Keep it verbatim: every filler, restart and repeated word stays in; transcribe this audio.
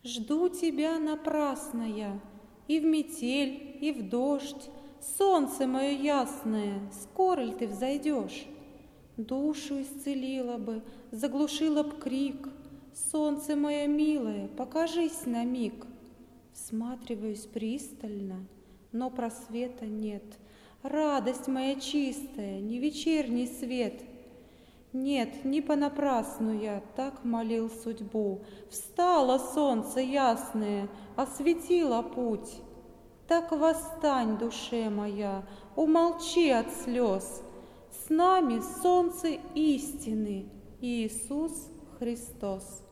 Жду тебя напрасно я, и в метель, и в дождь. Солнце мое ясное, скоро ли ты взойдешь? Душу исцелила бы, заглушила б крик. Солнце мое милое, покажись на миг. Всматриваюсь пристально, но просвета нет. Радость моя чистая, не вечерний свет. Нет, не понапрасну я так молил судьбу. Встало солнце ясное, осветило путь. Так восстань, душе моя, умолчи от слез. С нами солнце истины, Иисус Христос.